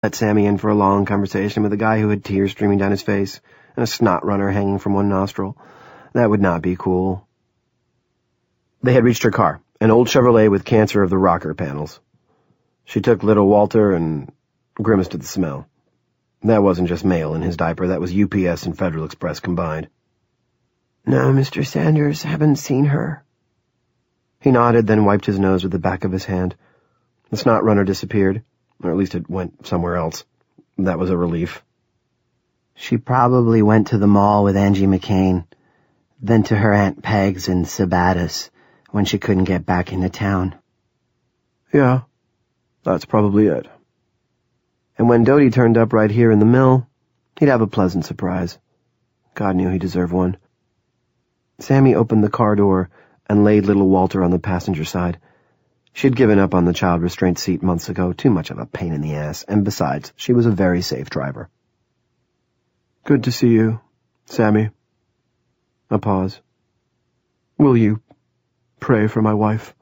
let Sammy in for a long conversation with a guy who had tears streaming down his face and a snot runner hanging from one nostril. That would not be cool. They had reached her car, an old Chevrolet with cancer of the rocker panels. She took little Walter and grimaced at the smell. That wasn't just mail in his diaper, that was UPS and Federal Express combined. "No, Mr. Sanders, haven't seen her." He nodded, then wiped his nose with the back of his hand. The snot runner disappeared, or at least it went somewhere else. That was a relief. "She probably went to the mall with Angie McCain, then to her Aunt Peg's in Sabatis when she couldn't get back into town." "Yeah, that's probably it." And when Doty turned up right here in the mill, he'd have a pleasant surprise. God knew he deserved one. Sammy opened the car door and laid little Walter on the passenger side. She'd given up on the child restraint seat months ago, too much of a pain in the ass, and besides, she was a very safe driver. "Good to see you, Sammy." A pause. "Will you pray for my wife?"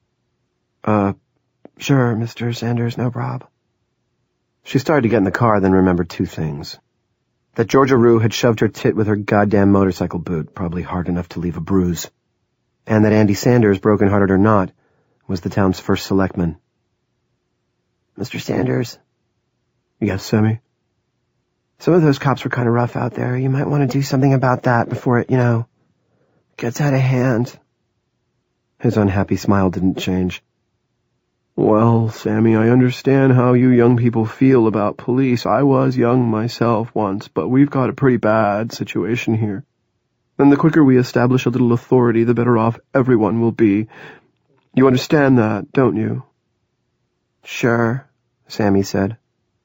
Sure, Mr. Sanders, no prob." She started to get in the car, then remembered two things. That Georgia Rue had shoved her tit with her goddamn motorcycle boot, probably hard enough to leave a bruise. And that Andy Sanders, broken-hearted or not, was the town's first selectman. "Mr. Sanders?" "Yes, Sammy?" "Some of those cops were kind of rough out there. You might want to do something about that before it, gets out of hand." His unhappy smile didn't change. "Well, Sammy, I understand how you young people feel about police. I was young myself once, but we've got a pretty bad situation here. And the quicker we establish a little authority, the better off everyone will be. You understand that, don't you?" "Sure," Sammy said.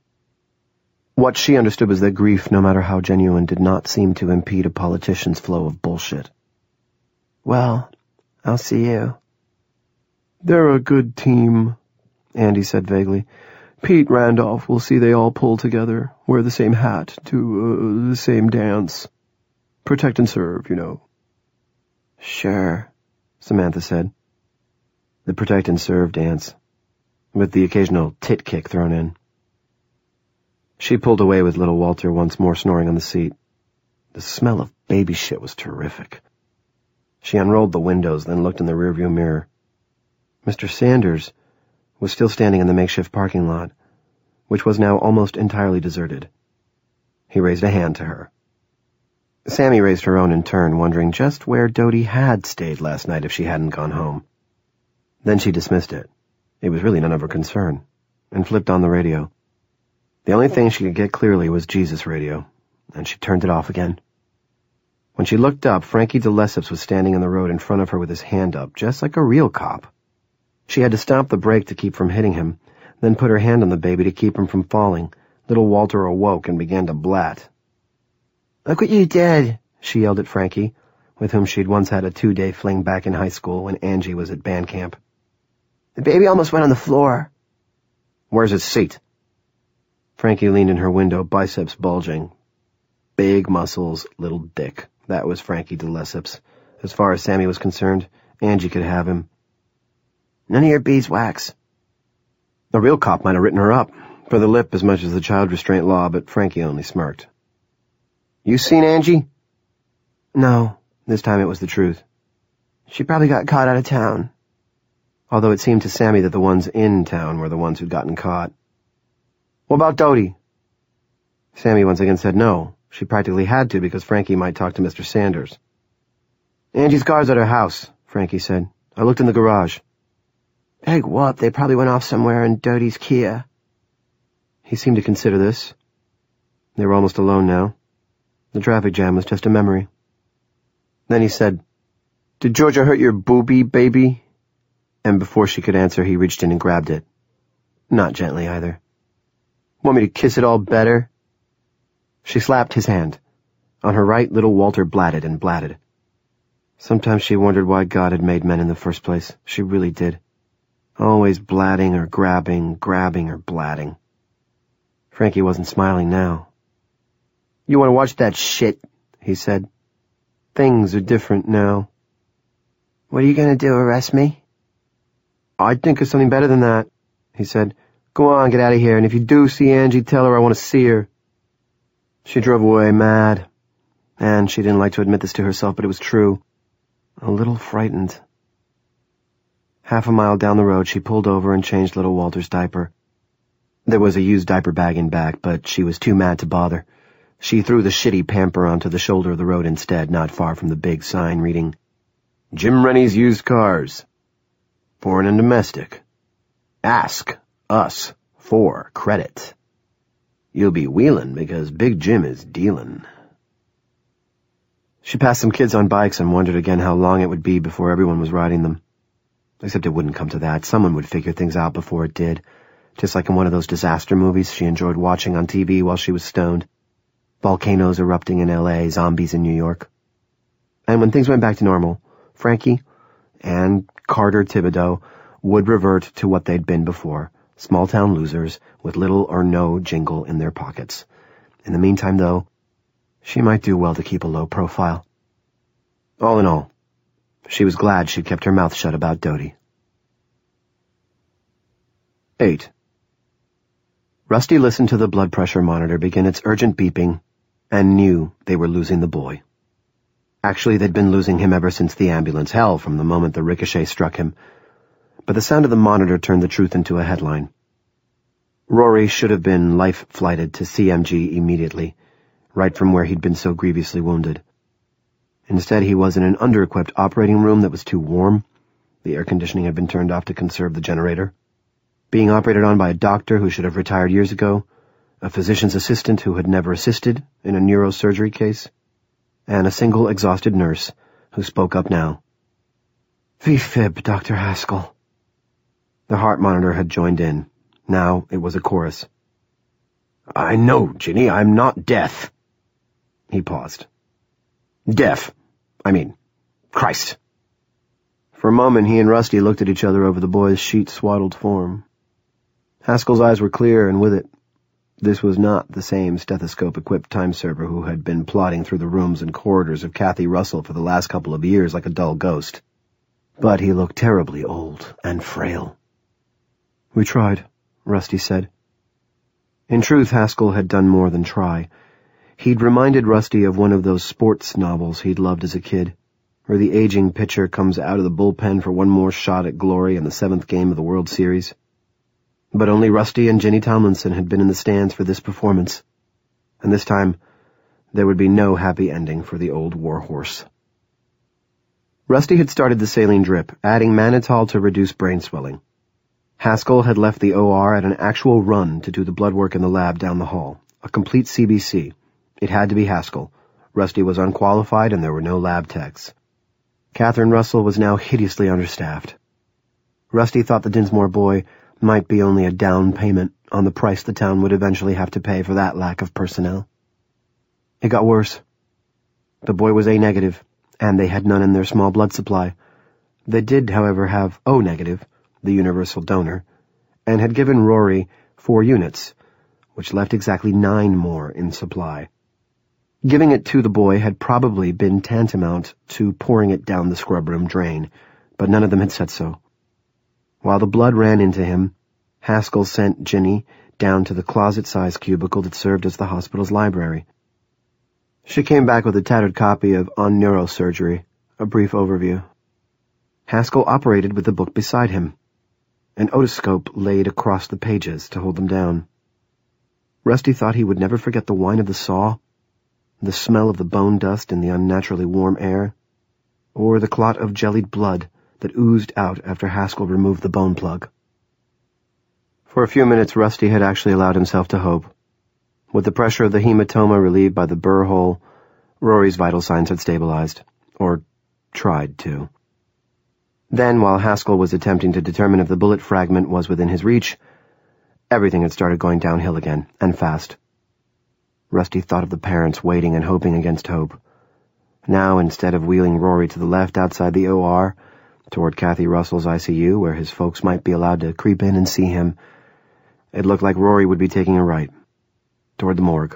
What she understood was that grief, no matter how genuine, did not seem to impede a politician's flow of bullshit. "Well, I'll see you." "They're a good team," Andy said vaguely. "Pete Randolph will see they all pull together, wear the same hat, do the same dance. Protect and serve, "Sure," Samantha said. The protect and serve dance, with the occasional tit kick thrown in. She pulled away with little Walter once more snoring on the seat. The smell of baby shit was terrific. She unrolled the windows, then looked in the rearview mirror. Mr. Sanders was still standing in the makeshift parking lot, which was now almost entirely deserted. He raised a hand to her. Sammy raised her own in turn, wondering just where Doty had stayed last night if she hadn't gone home. Then she dismissed it. It was really none of her concern, and flipped on the radio. The only thing she could get clearly was Jesus radio, and she turned it off again. When she looked up, Frankie de Lesseps was standing in the road in front of her with his hand up, just like a real cop. She had to stomp the brake to keep from hitting him, then put her hand on the baby to keep him from falling. Little Walter awoke and began to blat. "Look what you did," she yelled at Frankie, with whom she'd once had a 2-day fling back in high school when Angie was at band camp. "The baby almost went on the floor." "Where's his seat?" Frankie leaned in her window, biceps bulging. Big muscles, little dick. That was Frankie de Lesseps. As far as Sammy was concerned, Angie could have him. "None of your beeswax." A real cop might have written her up, for the lip as much as the child restraint law, but Frankie only smirked. "You seen Angie?" "No." This time it was the truth. "She probably got caught out of town." Although it seemed to Sammy that the ones in town were the ones who'd gotten caught. "What about Doty?" Sammy once again said no. She practically had to because Frankie might talk to Mr. Sanders. "Angie's car's at her house," Frankie said. "I looked in the garage." "Big whoop, they probably went off somewhere in Doty's Kia." He seemed to consider this. They were almost alone now. The traffic jam was just a memory. Then he said, "Did Georgia hurt your boobie, baby?" And before she could answer, he reached in and grabbed it. Not gently, either. "Want me to kiss it all better?" She slapped his hand. On her right, little Walter blatted and blatted. Sometimes she wondered why God had made men in the first place. She really did. Always blatting or grabbing or blatting. Frankie wasn't smiling now. "You want to watch that shit?" he said. "Things are different now." "What are you going to do, arrest me?" "I'd think of something better than that," he said. Go on, get out of here, and if you do see Angie, tell her I want to see her. She drove away mad, and she didn't like to admit this to herself, but it was true. A little frightened. Half a mile down the road, she pulled over and changed little Walter's diaper. There was a used diaper bag in back, but she was too mad to bother. She threw the shitty pamper onto the shoulder of the road instead, not far from the big sign reading, Jim Rennie's Used Cars. Foreign and domestic. Ask us for credit. You'll be wheelin' because Big Jim is dealin'. She passed some kids on bikes and wondered again how long it would be before everyone was riding them. Except it wouldn't come to that. Someone would figure things out before it did. Just like in one of those disaster movies she enjoyed watching on TV while she was stoned. Volcanoes erupting in L.A., zombies in New York. And when things went back to normal, Frankie and Carter Thibodeau would revert to what they'd been before, small-town losers with little or no jingle in their pockets. In the meantime, though, she might do well to keep a low profile. All in all, she was glad she'd kept her mouth shut about Dodie. 8. Rusty listened to the blood pressure monitor begin its urgent beeping and knew they were losing the boy. Actually, they'd been losing him ever since the ambulance, hell, from the moment the ricochet struck him. But the sound of the monitor turned the truth into a headline. Rory should have been life-flighted to CMG immediately, right from where he'd been so grievously wounded. Instead, he was in an under-equipped operating room that was too warm. The air conditioning had been turned off to conserve the generator. Being operated on by a doctor who should have retired years ago, a physician's assistant who had never assisted in a neurosurgery case, and a single exhausted nurse who spoke up now. "V-fib, Dr. Haskell." The heart monitor had joined in. Now it was a chorus. "I know, Ginny, I'm not deaf." He paused. "Deaf. Christ." For a moment he and Rusty looked at each other over the boy's sheet-swaddled form. Haskell's eyes were clear, and with it, this was not the same stethoscope-equipped time-server who had been plodding through the rooms and corridors of Kathy Russell for the last couple of years like a dull ghost. But he looked terribly old and frail. "We tried," Rusty said. In truth, Haskell had done more than try. He'd reminded Rusty of one of those sports novels he'd loved as a kid, where the aging pitcher comes out of the bullpen for one more shot at glory in the 7th game of the World Series. But only Rusty and Ginny Tomlinson had been in the stands for this performance, and this time there would be no happy ending for the old warhorse. Rusty had started the saline drip, adding mannitol to reduce brain swelling. Haskell had left the OR at an actual run to do the blood work in the lab down the hall, a complete CBC. It had to be Haskell. Rusty was unqualified and there were no lab techs. Catherine Russell was now hideously understaffed. Rusty thought the Dinsmore boy might be only a down payment on the price the town would eventually have to pay for that lack of personnel. It got worse. The boy was A-negative, and they had none in their small blood supply. They did, however, have O-negative, the universal donor, and had given Rory 4 units, which left exactly 9 more in supply. Giving it to the boy had probably been tantamount to pouring it down the scrub-room drain, but none of them had said so. While the blood ran into him, Haskell sent Ginny down to the closet-sized cubicle that served as the hospital's library. She came back with a tattered copy of On Neurosurgery, a brief overview. Haskell operated with the book beside him, an otoscope laid across the pages to hold them down. Rusty thought he would never forget the whine of the saw, the smell of the bone dust in the unnaturally warm air, or the clot of jellied blood that oozed out after Haskell removed the bone plug. For a few minutes, Rusty had actually allowed himself to hope. With the pressure of the hematoma relieved by the burr hole, Rory's vital signs had stabilized, or tried to. Then, while Haskell was attempting to determine if the bullet fragment was within his reach, everything had started going downhill again, and fast. Rusty thought of the parents waiting and hoping against hope. Now, instead of wheeling Rory to the left outside the OR, toward Kathy Russell's ICU, where his folks might be allowed to creep in and see him, it looked like Rory would be taking a right, toward the morgue.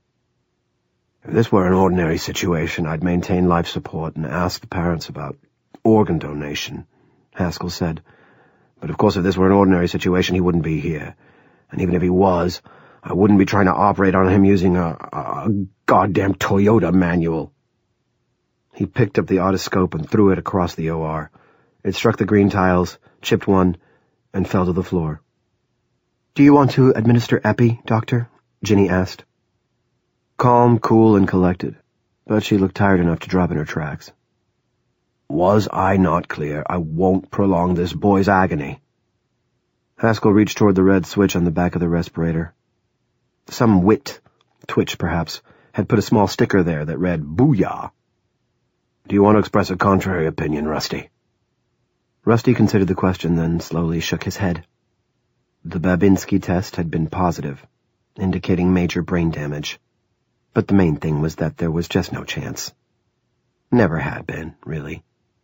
"If this were an ordinary situation, I'd maintain life support and ask the parents about organ donation," Haskell said. "But of course if this were an ordinary situation, he wouldn't be here. And even if he was, I wouldn't be trying to operate on him using a goddamn Toyota manual. He picked up the otoscope and threw it across the OR. It struck the green tiles, chipped one, and fell to the floor. "Do you want to administer epi, Doctor?" Ginny asked. Calm, cool, and collected, but she looked tired enough to drop in her tracks. "Was I not clear? I won't prolong this boy's agony." Haskell reached toward the red switch on the back of the respirator. Some wit, Twitch perhaps, had put a small sticker there that read, "Booyah." "Do you want to express a contrary opinion, Rusty?" Rusty considered the question, then slowly shook his head. The Babinski test had been positive, indicating major brain damage. But the main thing was that there was just no chance. Never had been, really.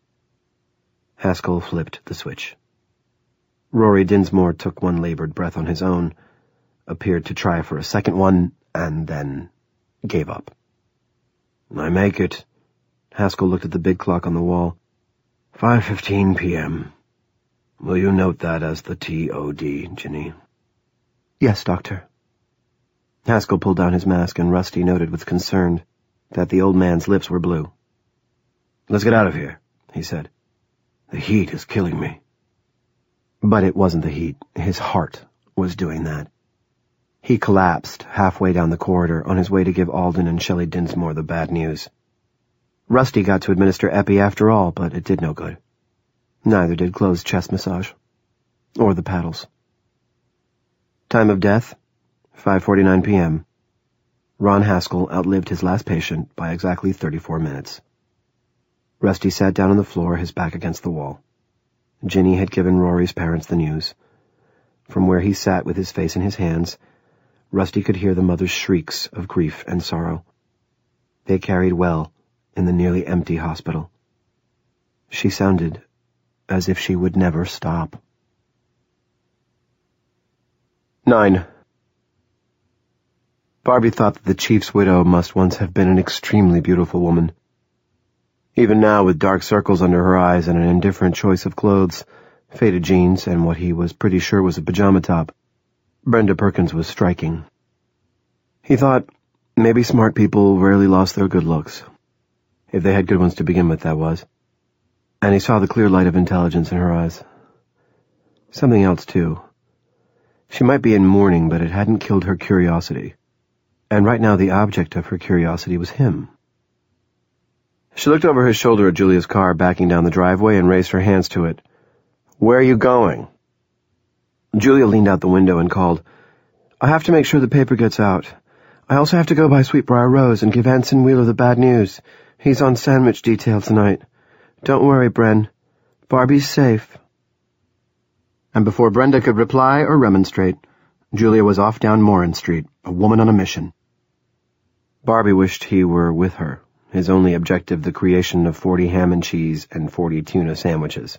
Haskell flipped the switch. Rory Dinsmore took one labored breath on his own, appeared to try for a second one, and then gave up. "I make it." Haskell looked at the big clock on the wall. 5:15 p.m. Will you note that as the TOD, Ginny? "Yes, Doctor." Haskell pulled down his mask, and Rusty noted with concern that the old man's lips were blue. "Let's get out of here," he said. "The heat is killing me." But it wasn't the heat. His heart was doing that. He collapsed halfway down the corridor on his way to give Alden and Shelley Dinsmore the bad news. Rusty got to administer epi after all, but it did no good. Neither did closed chest massage. Or the paddles. Time of death, 5:49 p.m. Ron Haskell outlived his last patient by exactly 34 minutes. Rusty sat down on the floor, his back against the wall. Ginny had given Rory's parents the news. From where he sat with his face in his hands, Rusty could hear the mother's shrieks of grief and sorrow. They carried well in the nearly empty hospital. She sounded as if she would never stop. 9. Barbie thought that the chief's widow must once have been an extremely beautiful woman. Even now, with dark circles under her eyes and an indifferent choice of clothes, faded jeans and what he was pretty sure was a pajama top, Brenda Perkins was striking. He thought, maybe smart people rarely lost their good looks. If they had good ones to begin with, that was. And he saw the clear light of intelligence in her eyes. Something else, too. She might be in mourning, but it hadn't killed her curiosity. And right now the object of her curiosity was him. She looked over his shoulder at Julia's car backing down the driveway and raised her hands to it. "Where are you going?" Julia leaned out the window and called, "I have to make sure the paper gets out. I also have to go by Sweetbriar Rose and give Anson Wheeler the bad news. He's on sandwich detail tonight. Don't worry, Bren. Barbie's safe." And before Brenda could reply or remonstrate, Julia was off down Morin Street, a woman on a mission. Barbie wished he were with her, his only objective the creation of 40 ham and cheese and 40 tuna sandwiches.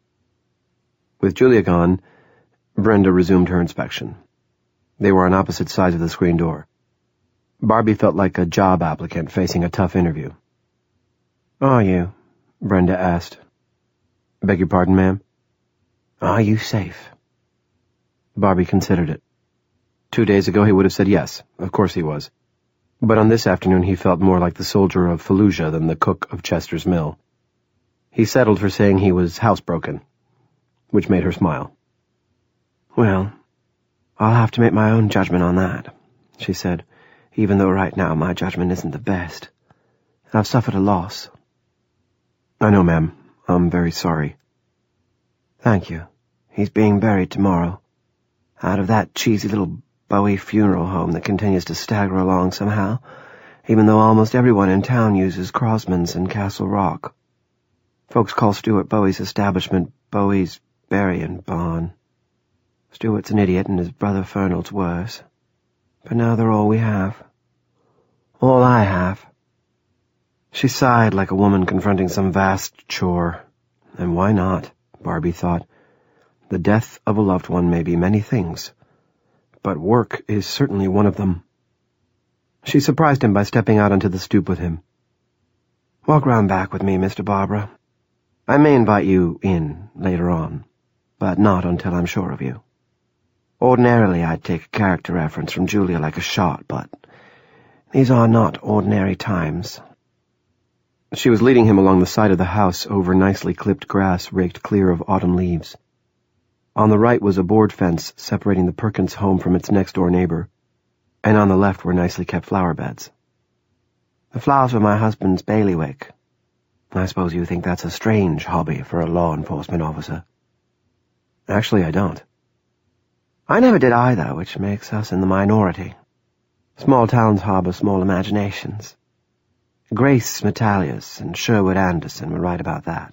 With Julia gone, Brenda resumed her inspection. They were on opposite sides of the screen door. Barbie felt like a job applicant facing a tough interview. "Are you?" Brenda asked. "Beg your pardon, ma'am?" "Are you safe?" Barbie considered it. 2 days ago he would have said yes, of course he was. But on this afternoon he felt more like the soldier of Fallujah than the cook of Chester's Mill. He settled for saying he was housebroken, which made her smile. "Well, I'll have to make my own judgment on that," she said, "even though right now my judgment isn't the best. I've suffered a loss." "I know, ma'am. I'm very sorry." "Thank you. He's being buried tomorrow. Out of that cheesy little Bowie funeral home that continues to stagger along somehow, even though almost everyone in town uses Crosman's and Castle Rock. Folks call Stuart Bowie's establishment Bowie's Burying Barn. Stuart's an idiot and his brother Fernald's worse. But now they're all we have. All I have." She sighed like a woman confronting some vast chore. And why not, Barbie thought. The death of a loved one may be many things, but work is certainly one of them. She surprised him by stepping out onto the stoop with him. "Walk round back with me, Mr. Barbara. I may invite you in later on, but not until I'm sure of you." Ordinarily, I'd take a character reference from Julia like a shot, but these are not ordinary times. She was leading him along the side of the house over nicely clipped grass raked clear of autumn leaves. On the right was a board fence separating the Perkins home from its next-door neighbor, and on the left were nicely kept flower beds. The flowers were my husband's bailiwick. I suppose you think that's a strange hobby for a law enforcement officer. Actually, I don't. I never did either, which makes us in the minority. Small towns harbor small imaginations. Grace Metalius and Sherwood Anderson were right about that.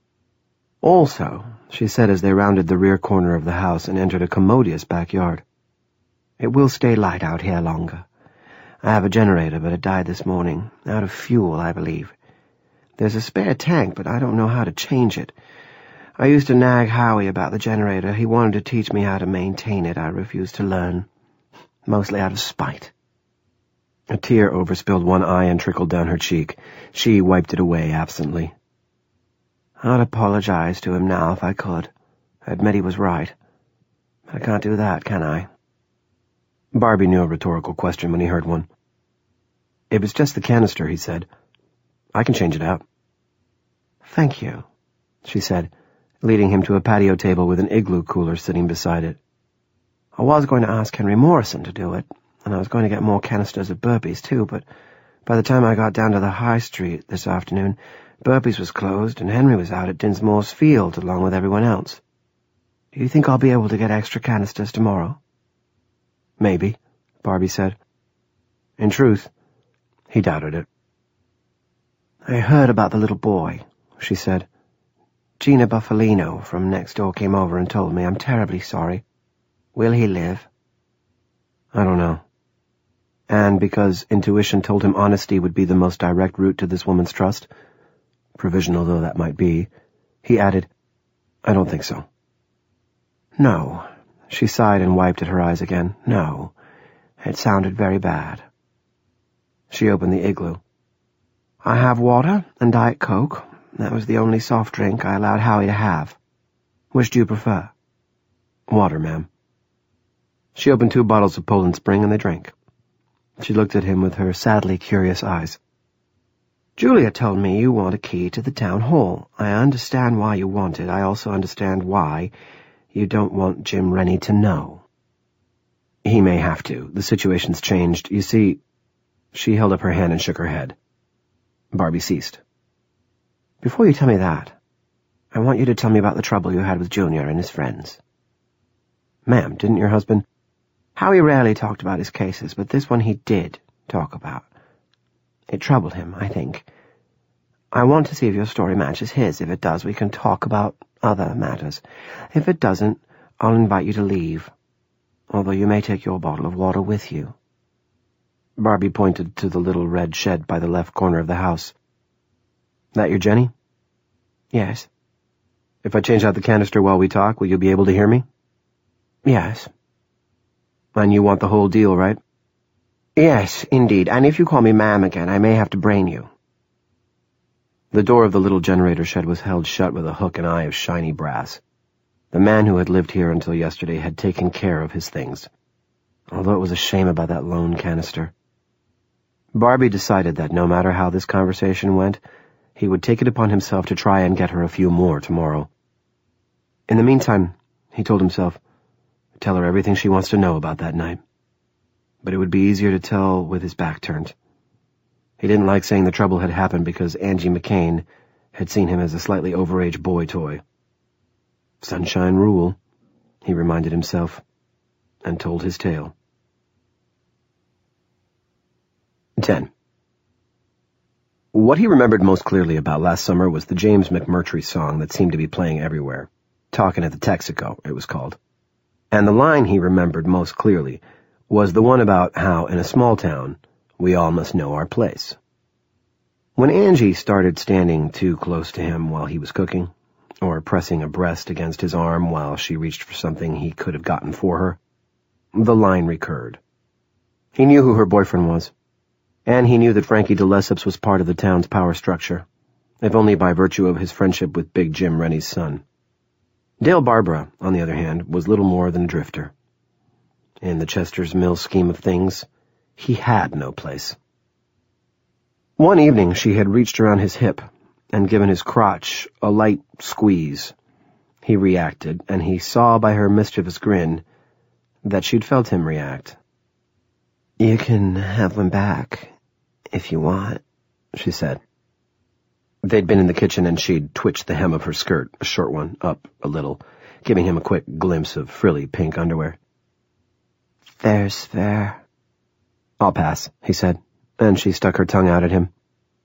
Also, she said as they rounded the rear corner of the house and entered a commodious backyard, it will stay light out here longer. I have a generator, but it died this morning. Out of fuel, I believe. There's a spare tank, but I don't know how to change it. I used to nag Howie about the generator. He wanted to teach me how to maintain it. I refused to learn. Mostly out of spite. A tear overspilled one eye and trickled down her cheek. She wiped it away absently. I'd apologize to him now if I could. Admit he was right. But I can't do that, can I? Barbie knew a rhetorical question when he heard one. It was just the canister, he said. I can change it out. Thank you, she said, leading him to a patio table with an igloo cooler sitting beside it. I was going to ask Henry Morrison to do it, and I was going to get more canisters at Burpee's too, but by the time I got down to the high street this afternoon, Burpee's was closed and Henry was out at Dinsmore's field along with everyone else. Do you think I'll be able to get extra canisters tomorrow? Maybe, Barbie said. In truth, he doubted it. I heard about the little boy, she said. Gina Buffalino from next door came over and told me. I'm terribly sorry. Will he live? I don't know. And because intuition told him honesty would be the most direct route to this woman's trust, provisional though that might be, he added, I don't think so. No. She sighed and wiped at her eyes again. No. It sounded very bad. She opened the igloo. I have water and Diet Coke. That was the only soft drink I allowed Howie to have. Which do you prefer? Water, ma'am. She opened 2 bottles of Poland Spring and they drank. She looked at him with her sadly curious eyes. Julia told me you want a key to the town hall. I understand why you want it. I also understand why you don't want Jim Rennie to know. He may have to. The situation's changed. You see, she held up her hand and shook her head. Barbie ceased. Before you tell me that, I want you to tell me about the trouble you had with Junior and his friends. Ma'am, didn't your husband? Howie rarely talked about his cases, but this one he did talk about. It troubled him, I think. I want to see if your story matches his. If it does, we can talk about other matters. If it doesn't, I'll invite you to leave, although you may take your bottle of water with you. Barbie pointed to the little red shed by the left corner of the house. That your Jenny? Yes. If I change out the canister while we talk, will you be able to hear me? Yes. And you want the whole deal, right? Yes, indeed, and if you call me ma'am again, I may have to brain you. The door of the little generator shed was held shut with a hook and eye of shiny brass. The man who had lived here until yesterday had taken care of his things, although it was a shame about that lone canister. Barbie decided that no matter how this conversation went, he would take it upon himself to try and get her a few more tomorrow. In the meantime, he told himself, tell her everything she wants to know about that night. But it would be easier to tell with his back turned. He didn't like saying the trouble had happened because Angie McCain had seen him as a slightly overage boy toy. Sunshine rule, he reminded himself, and told his tale. 10. What he remembered most clearly about last summer was the James McMurtry song that seemed to be playing everywhere. Talkin' at the Texaco, it was called. And the line he remembered most clearly was the one about how, in a small town, we all must know our place. When Angie started standing too close to him while he was cooking, or pressing a breast against his arm while she reached for something he could have gotten for her, the line recurred. He knew who her boyfriend was, and he knew that Frankie de Lesseps was part of the town's power structure, if only by virtue of his friendship with Big Jim Rennie's son. Dale Barbara, on the other hand, was little more than a drifter. In the Chester's Mill scheme of things, he had no place. One evening she had reached around his hip and given his crotch a light squeeze. He reacted, and he saw by her mischievous grin that she'd felt him react. "You can have one back, if you want," she said. They'd been in the kitchen, and she'd twitched the hem of her skirt, a short one, up a little, giving him a quick glimpse of frilly pink underwear. "Fair's fair." "I'll pass," he said, and she stuck her tongue out at him.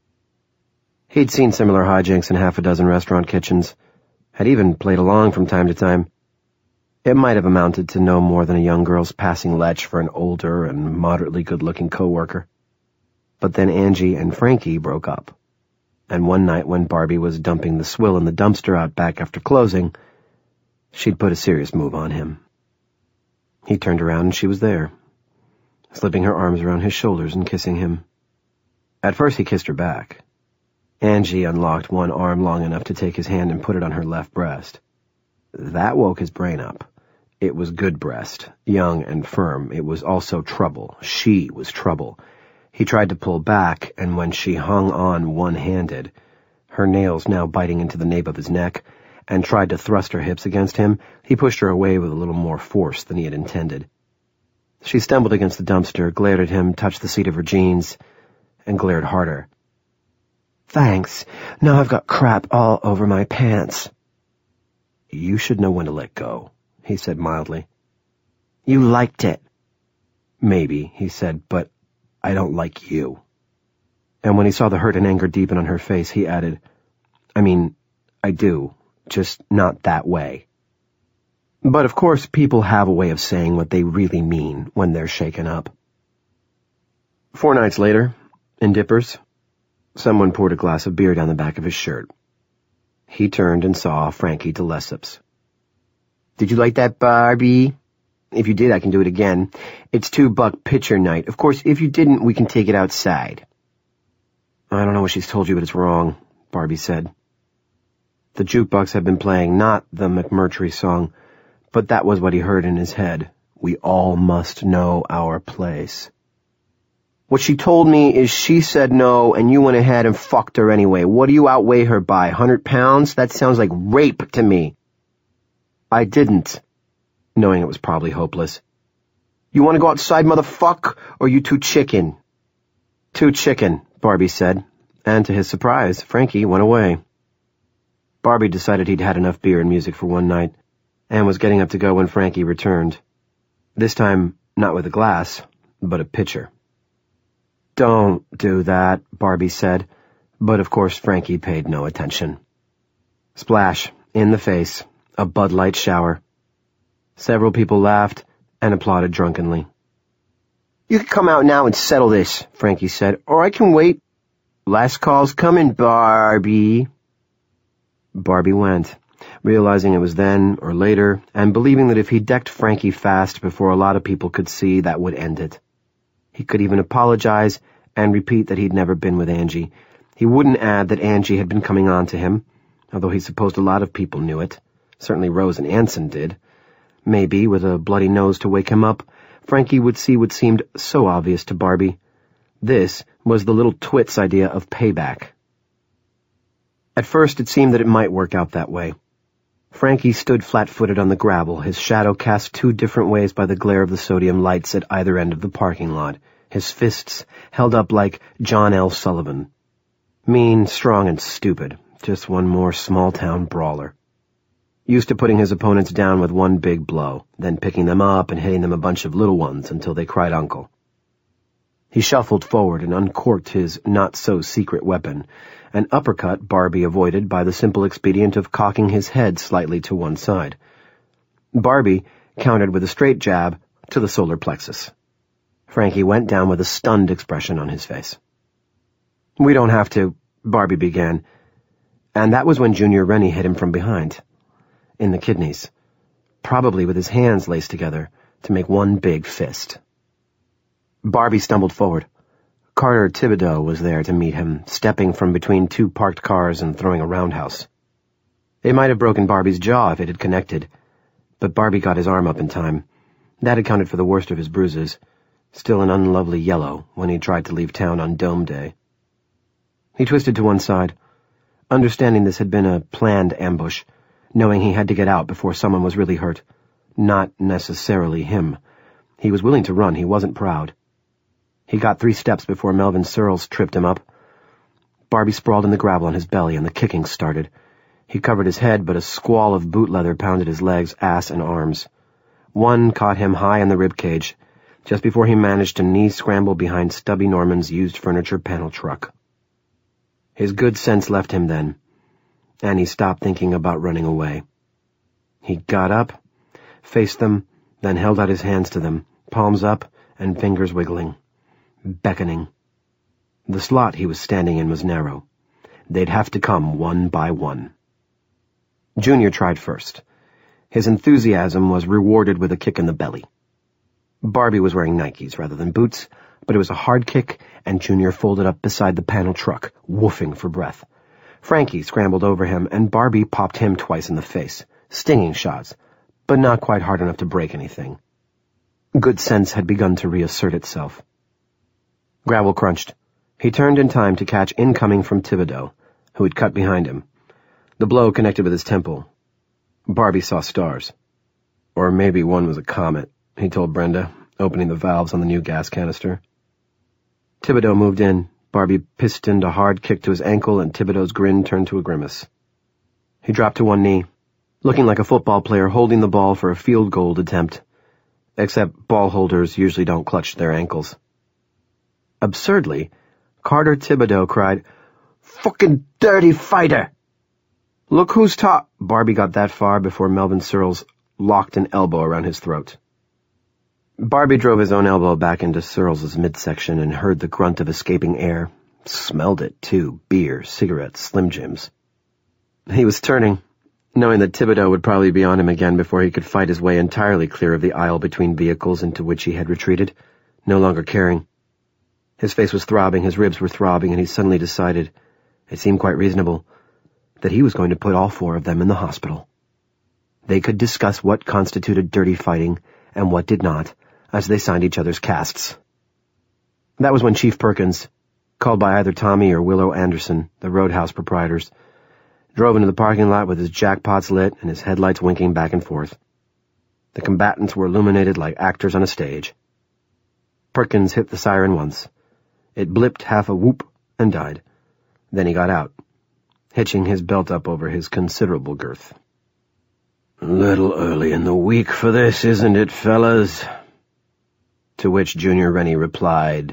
He'd seen similar hijinks in half a dozen restaurant kitchens, had even played along from time to time. It might have amounted to no more than a young girl's passing lech for an older and moderately good-looking co-worker. But then Angie and Frankie broke up, and one night when Barbie was dumping the swill in the dumpster out back after closing, she'd put a serious move on him. He turned around and she was there, slipping her arms around his shoulders and kissing him. At first he kissed her back. Angie unlocked one arm long enough to take his hand and put it on her left breast. That woke his brain up. It was good breast, young and firm. It was also trouble. She was trouble. He tried to pull back, and when she hung on one-handed, her nails now biting into the nape of his neck, and tried to thrust her hips against him, he pushed her away with a little more force than he had intended. She stumbled against the dumpster, glared at him, touched the seat of her jeans, and glared harder. "Thanks. Now I've got crap all over my pants." "You should know when to let go," he said mildly. "You liked it." "Maybe," he said, "but I don't like you." And when he saw the hurt and anger deepen on her face, he added, "I mean, I do, just not that way." But of course people have a way of saying what they really mean when they're shaken up. 4 nights later, in Dippers, someone poured a glass of beer down the back of his shirt. He turned and saw Frankie de Lesseps. "Did you like that, Barbie? If you did, I can do it again. It's $2 pitcher night. Of course, if you didn't, we can take it outside." "I don't know what she's told you, but it's wrong," Barbie said. The jukebox had been playing not the McMurtry song, but that was what he heard in his head. "We all must know our place." "What she told me is she said no, and you went ahead and fucked her anyway. What do you outweigh her by, 100 pounds? That sounds like rape to me." "I didn't," knowing it was probably hopeless. "You want to go outside, motherfuck, or you too chicken?" "Too chicken," Barbie said, and to his surprise, Frankie went away. Barbie decided he'd had enough beer and music for one night, and was getting up to go when Frankie returned. This time, not with a glass, but a pitcher. "Don't do that," Barbie said, but of course Frankie paid no attention. Splash, in the face, a Bud Light shower. Several people laughed and applauded drunkenly. "You can come out now and settle this," Frankie said, "or I can wait." "Last call's coming, Barbie." Barbie went, realizing it was then or later, and believing that if he decked Frankie fast before a lot of people could see, that would end it. He could even apologize and repeat that he'd never been with Angie. He wouldn't add that Angie had been coming on to him, although he supposed a lot of people knew it. Certainly Rose and Anson did. Maybe, with a bloody nose to wake him up, Frankie would see what seemed so obvious to Barbie. This was the little twit's idea of payback. At first it seemed that it might work out that way. Frankie stood flat-footed on the gravel, his shadow cast 2 different ways by the glare of the sodium lights at either end of the parking lot, his fists held up like John L. Sullivan. Mean, strong, and stupid. Just one more small-town brawler. Used to putting his opponents down with one big blow, then picking them up and hitting them a bunch of little ones until they cried uncle. He shuffled forward and uncorked his not-so-secret weapon, an uppercut Barbie avoided by the simple expedient of cocking his head slightly to one side. Barbie countered with a straight jab to the solar plexus. Frankie went down with a stunned expression on his face. "We don't have to," Barbie began, and that was when Junior Rennie hit him from behind, in the kidneys, probably with his hands laced together to make one big fist. Barbie stumbled forward. Carter Thibodeau was there to meet him, stepping from between 2 parked cars and throwing a roundhouse. It might have broken Barbie's jaw if it had connected, but Barbie got his arm up in time, That accounted for the worst of his bruises, still an unlovely yellow when he tried to leave town on Dome Day. He twisted to one side, understanding this had been a planned ambush, knowing he had to get out before someone was really hurt. Not necessarily him. He was willing to run, he wasn't proud. He got 3 steps before Melvin Searles tripped him up. Barbie sprawled in the gravel on his belly and the kicking started. He covered his head, but a squall of boot leather pounded his legs, ass, and arms. One caught him high in the ribcage, just before he managed to knee-scramble behind Stubby Norman's used furniture panel truck. His good sense left him then, and he stopped thinking about running away. He got up, faced them, then held out his hands to them, palms up and fingers wiggling, beckoning. The slot he was standing in was narrow. They'd have to come one by one. Junior tried first. His enthusiasm was rewarded with a kick in the belly. Barbie was wearing Nikes rather than boots, but it was a hard kick, and Junior folded up beside the panel truck, woofing for breath. Frankie scrambled over him, and Barbie popped him twice in the face, stinging shots, but not quite hard enough to break anything. Good sense had begun to reassert itself. Gravel crunched. He turned in time to catch incoming from Thibodeau, who had cut behind him. The blow connected with his temple. Barbie saw stars. Or maybe one was a comet, he told Brenda, opening the valves on the new gas canister. Thibodeau moved in. Barbie pistoned a hard kick to his ankle, and Thibodeau's grin turned to a grimace. He dropped to one knee, looking like a football player holding the ball for a field goal attempt, except ball holders usually don't clutch their ankles. Absurdly, Carter Thibodeau cried, "Fucking dirty fighter!" "Look who's top!" Barbie got that far before Melvin Searles locked an elbow around his throat. Barbie drove his own elbow back into Searles's midsection and heard the grunt of escaping air. Smelled it, too. Beer, cigarettes, Slim Jims. He was turning, knowing that Thibodeau would probably be on him again before he could fight his way entirely clear of the aisle between vehicles into which he had retreated, no longer caring. His face was throbbing, his ribs were throbbing, and he suddenly decided, it seemed quite reasonable, that he was going to put all 4 of them in the hospital. They could discuss what constituted dirty fighting and what did not, as they signed each other's casts. That was when Chief Perkins, called by either Tommy or Willow Anderson, the Roadhouse proprietors, drove into the parking lot with his jackpots lit and his headlights winking back and forth. The combatants were illuminated like actors on a stage. Perkins hit the siren once. It blipped half a whoop and died. Then he got out, hitching his belt up over his considerable girth. "A little early in the week for this, isn't it, fellas?" To which Junior Rennie replied,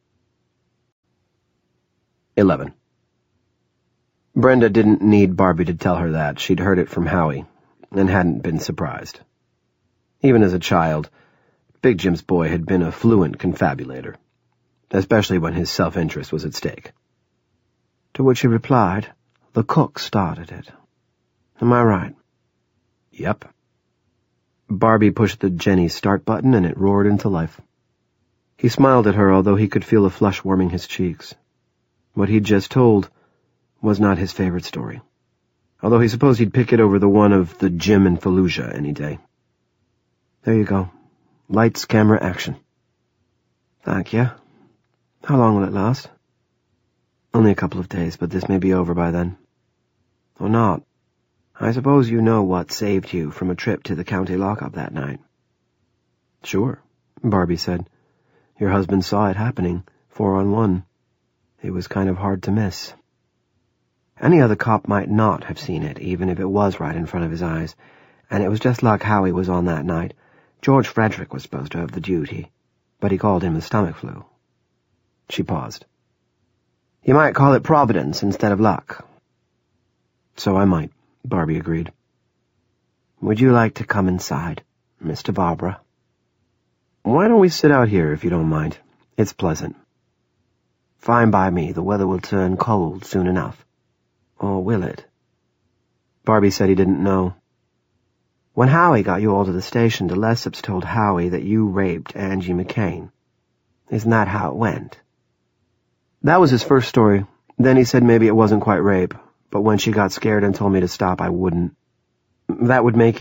11. Brenda didn't need Barbie to tell her that. She'd heard it from Howie, and hadn't been surprised. Even as a child, Big Jim's boy had been a fluent confabulator, especially when his self-interest was at stake. To which he replied, "The cook started it. Am I right?" "Yep." Barbie pushed the Jenny start button and it roared into life. He smiled at her, although he could feel a flush warming his cheeks. What he'd just told was not his favorite story, although he supposed he'd pick it over the one of the Jim in Fallujah any day. "There you go. Lights, camera, action." "Thank you. How long will it last?" "Only a couple of days, but this may be over by then." "Or not. I suppose you know what saved you from a trip to the county lockup that night." "Sure," Barbie said. "Your husband saw it happening, 4-on-1. It was kind of hard to miss." Any other cop might not have seen it, even if it was right in front of his eyes, and it was just luck Howie was on that night. George Frederick was supposed to have the duty, but he called him the stomach flu. She paused. "You might call it providence instead of luck." "So I might," Barbie agreed. "Would you like to come inside, Mr. Barbara?" "Why don't we sit out here, if you don't mind? It's pleasant." "Fine by me. The weather will turn cold soon enough. Or will it?" Barbie said he didn't know. "When Howie got you all to the station, the Lessups told Howie that you raped Angie McCain. Isn't that how it went?" "That was his first story. Then he said maybe it wasn't quite rape, but when she got scared and told me to stop, I wouldn't. That would make it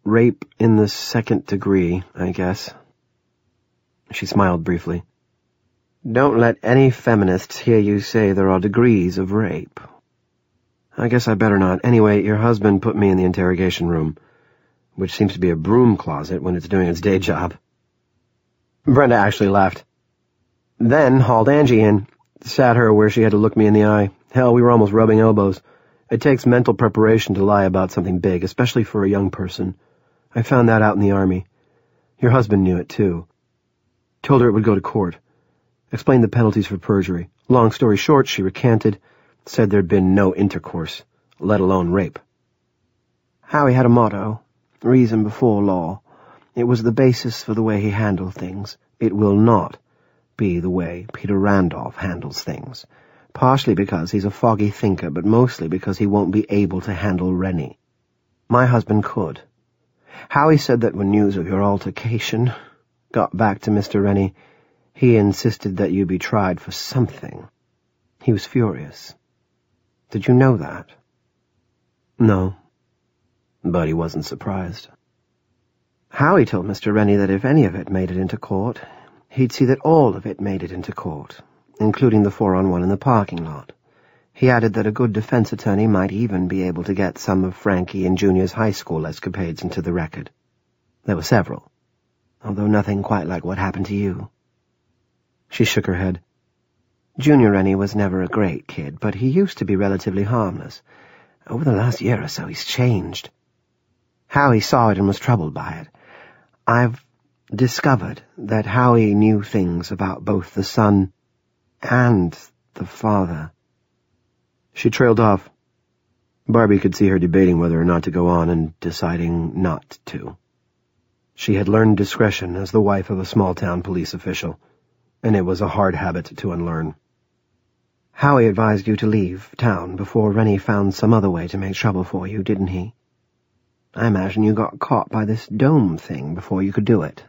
Rape in the 2nd degree, I guess. She smiled briefly. Don't let any feminists hear you say there are degrees of rape. I guess I better not. Anyway, your husband put me in the interrogation room, which seems to be a broom closet when it's doing its day job. Brenda actually laughed. Then hauled Angie in, sat her where she had to look me in the eye. Hell, we were almost rubbing elbows. It takes mental preparation to lie about something big, especially for a young person. I found that out in the Army. Your husband knew it, too. Told her it would go to court. Explained the penalties for perjury. Long story short, she recanted, said there'd been no intercourse, let alone rape. Howie had a motto, reason before law. It was the basis for the way he handled things. It will not be the way Peter Randolph handles things. Partially because he's a foggy thinker, but mostly because he won't be able to handle Rennie. My husband could. Howie said that when news of your altercation got back to Mr. Rennie, he insisted that you be tried for something. He was furious. Did you know that? No. But he wasn't surprised. Howie told Mr. Rennie that if any of it made it into court, he'd see that all of it made it into court, including the 4-on-1 in the parking lot. He added that a good defense attorney might even be able to get some of Frankie and Junior's high school escapades into the record. There were several, although nothing quite like what happened to you. She shook her head. Junior Rennie was never a great kid, but he used to be relatively harmless. Over the last year or so, he's changed. Howie saw it and was troubled by it. I've discovered that Howie knew things about both the son and the father. She trailed off. Barbie could see her debating whether or not to go on and deciding not to. She had learned discretion as the wife of a small-town police official, and it was a hard habit to unlearn. Howie advised you to leave town before Rennie found some other way to make trouble for you, didn't he? I imagine you got caught by this dome thing before you could do it.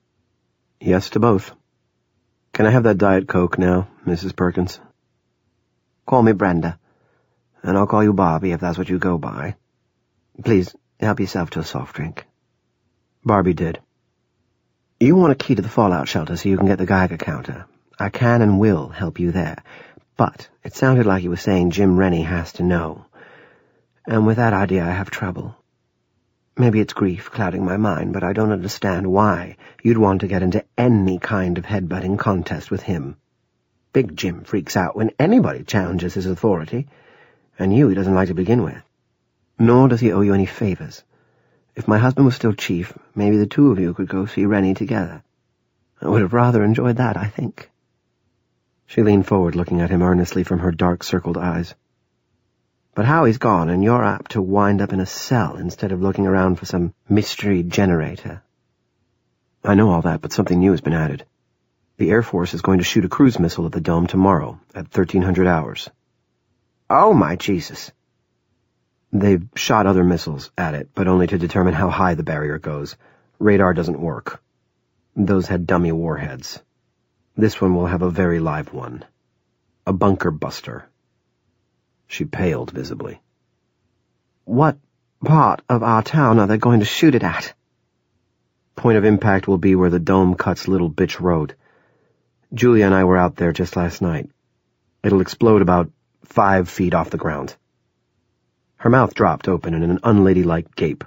Yes to both. Can I have that Diet Coke now, Mrs. Perkins? Call me Brenda, and I'll call you Barbie if that's what you go by. Please, help yourself to a soft drink. Barbie did. You want a key to the fallout shelter so you can get the Geiger counter. I can and will help you there. But it sounded like you were saying Jim Rennie has to know. And with that idea I have trouble. Maybe it's grief clouding my mind, but I don't understand why you'd want to get into any kind of headbutting contest with him. Big Jim freaks out when anybody challenges his authority, and he doesn't like to begin with. Nor does he owe you any favors. If my husband was still chief, maybe the two of you could go see Rennie together. I would have rather enjoyed that, I think. She leaned forward, looking at him earnestly from her dark-circled eyes. But Howie's gone, and you're apt to wind up in a cell instead of looking around for some mystery generator. I know all that, but something new has been added. The Air Force is going to shoot a cruise missile at the dome tomorrow at 1300 hours. Oh, my Jesus. They've shot other missiles at it, but only to determine how high the barrier goes. Radar doesn't work. Those had dummy warheads. This one will have a very live one. A bunker buster. She paled visibly. What part of our town are they going to shoot it at? Point of impact will be where the dome cuts Little Bitch Road. Julia and I were out there just last night. It'll explode about 5 feet off the ground. Her mouth dropped open in an unladylike gape.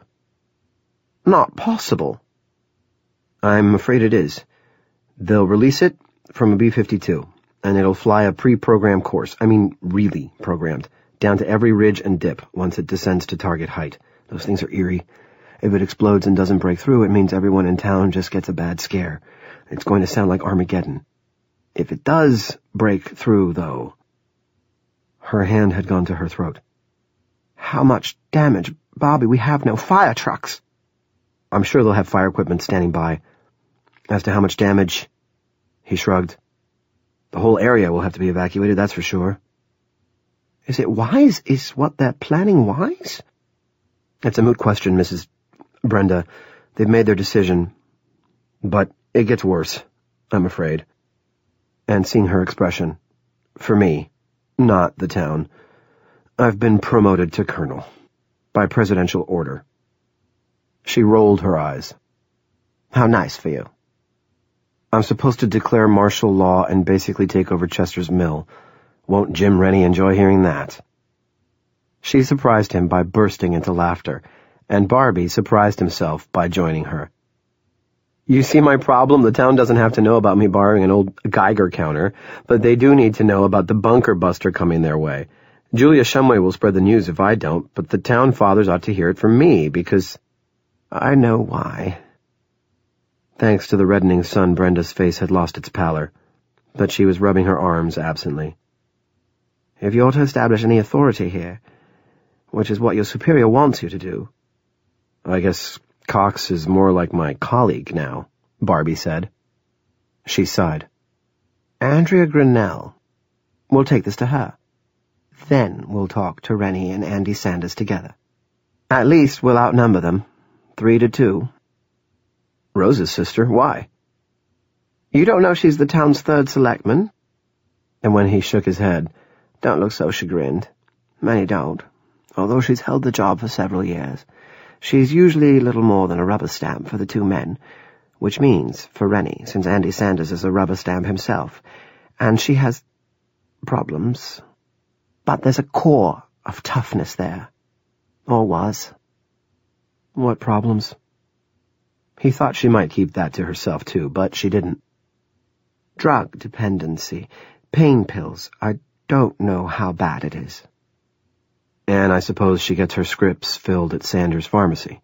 Not possible. I'm afraid it is. They'll release it from a B-52, and it'll fly a pre-programmed course. I mean, really programmed, down to every ridge and dip once it descends to target height. Those things are eerie. If it explodes and doesn't break through, it means everyone in town just gets a bad scare. It's going to sound like Armageddon. If it does break through, though... Her hand had gone to her throat. How much damage? Bobby, we have no fire trucks. I'm sure they'll have fire equipment standing by. As to how much damage, he shrugged. The whole area will have to be evacuated, that's for sure. Is it wise? Is what they're planning wise? It's a moot question, Mrs. Brenda. They've made their decision. But it gets worse, I'm afraid. And seeing her expression, for me, not the town, I've been promoted to colonel, by presidential order. She rolled her eyes. How nice for you. I'm supposed to declare martial law and basically take over Chester's Mill. Won't Jim Rennie enjoy hearing that? She surprised him by bursting into laughter, and Barbie surprised himself by joining her. You see my problem? The town doesn't have to know about me borrowing an old Geiger counter, but they do need to know about the bunker buster coming their way. Julia Shumway will spread the news if I don't, but the town fathers ought to hear it from me, because I know why. Thanks to the reddening sun, Brenda's face had lost its pallor, but she was rubbing her arms absently. If you're to establish any authority here, which is what your superior wants you to do. I guess Cox is more like my colleague now, Barbie said. She sighed. Andrea Grinnell. We'll take this to her. Then we'll talk to Rennie and Andy Sanders together. At least we'll outnumber them, 3-2. Rose's sister? Why? You don't know she's the town's third selectman? And when he shook his head, don't look so chagrined. Many don't. Although she's held the job for several years, she's usually little more than a rubber stamp for the two men, which means for Rennie, since Andy Sanders is a rubber stamp himself, and she has problems. But there's a core of toughness there. Or was. What problems? He thought she might keep that to herself, too, but she didn't. Drug dependency, pain pills. I don't know how bad it is. And I suppose she gets her scripts filled at Sanders' pharmacy.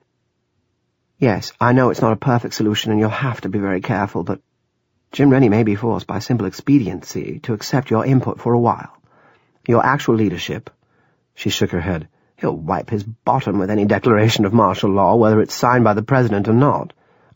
Yes, I know it's not a perfect solution and you'll have to be very careful, but Jim Rennie may be forced by simple expediency to accept your input for a while. Your actual leadership. She shook her head. He'll wipe his bottom with any declaration of martial law, whether it's signed by the president or not.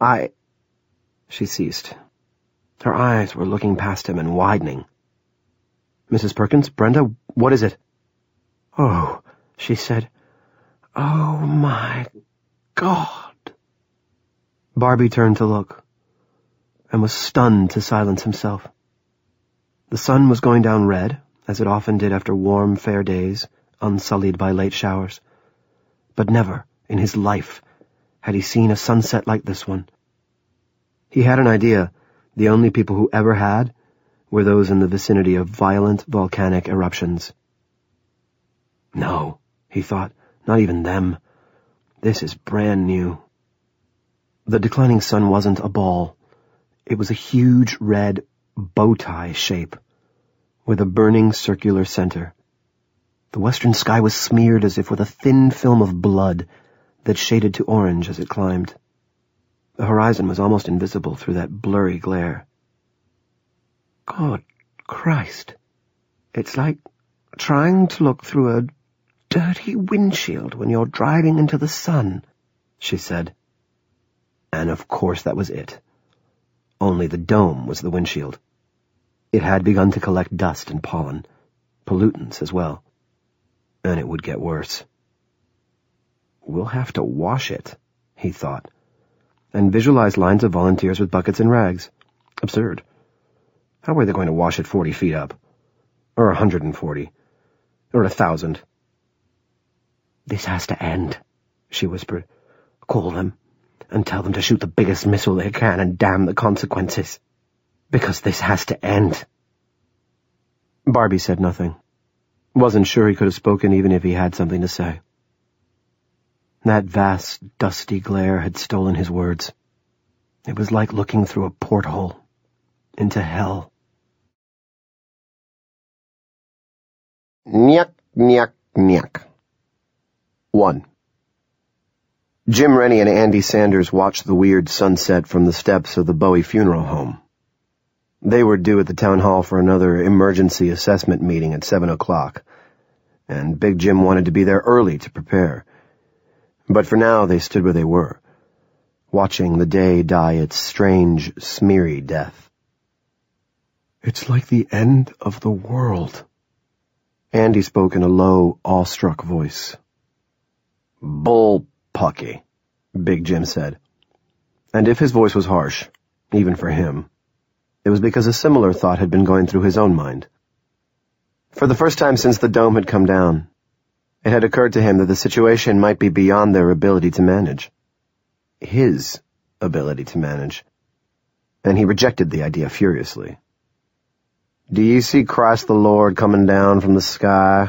She ceased. Her eyes were looking past him and widening. Mrs. Perkins, Brenda, what is it? Oh, she said. Oh, my God. Barbie turned to look, and was stunned to silence himself. The sun was going down red, as it often did after warm, fair days, unsullied by late showers. But never, in his life, had he seen a sunset like this one. He had an idea the only people who ever had were those in the vicinity of violent volcanic eruptions. No, he thought, not even them. This is brand new. The declining sun wasn't a ball. It was a huge red bow-tie shape, with a burning circular center. The western sky was smeared as if with a thin film of blood that shaded to orange as it climbed. The horizon was almost invisible through that blurry glare. God Christ! It's like trying to look through a dirty windshield when you're driving into the sun, she said. And of course that was it. Only the dome was the windshield. It had begun to collect dust and pollen, pollutants as well. And it would get worse. We'll have to wash it, he thought, and visualized lines of volunteers with buckets and rags. Absurd. How were they going to wash it 40 feet up? Or 140? Or 1,000? This has to end, she whispered. Call them, and tell them to shoot the biggest missile they can and damn the consequences. Because this has to end. Barbie said nothing. Wasn't sure he could have spoken even if he had something to say. That vast, dusty glare had stolen his words. It was like looking through a porthole into hell. Nyak, nyak, nyak. 1. Jim Rennie and Andy Sanders watched the weird sunset from the steps of the Bowie funeral home. They were due at the town hall for another emergency assessment meeting at 7 o'clock, and Big Jim wanted to be there early to prepare. But for now they stood where they were, watching the day die its strange, smeary death. It's like the end of the world. Andy spoke in a low, awestruck voice. Bull pucky, Big Jim said. And if his voice was harsh, even for him, it was because a similar thought had been going through his own mind. For the first time since the dome had come down, it had occurred to him that the situation might be beyond their ability to manage. his ability to manage, and he rejected the idea furiously. "Do you see Christ the Lord coming down from the sky?"